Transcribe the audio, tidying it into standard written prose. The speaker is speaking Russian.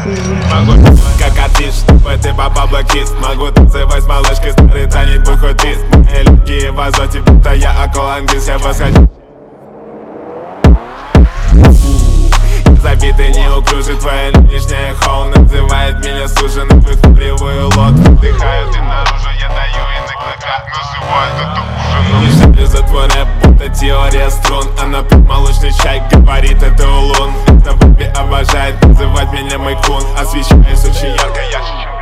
Могу как артист, чтобы ты попал блокист. Могу танцевать с малышкой, старый танец, будь хоть твист. Мои легкие в азоте, будто я аквалангист. Я восхожу. Забитый неуклюжий, твоя нынешняя холл называет меня суженым, прикуриваю лодку. Вдыхаю ты наружу, я даю язык на как называют это ужином. Не шиплю за твой рэп, будто теория струн. Она пьет молочный чай, говорит это улун. Это Бобби обожает называть меня мой кун. Освещаюсь очень ярко, я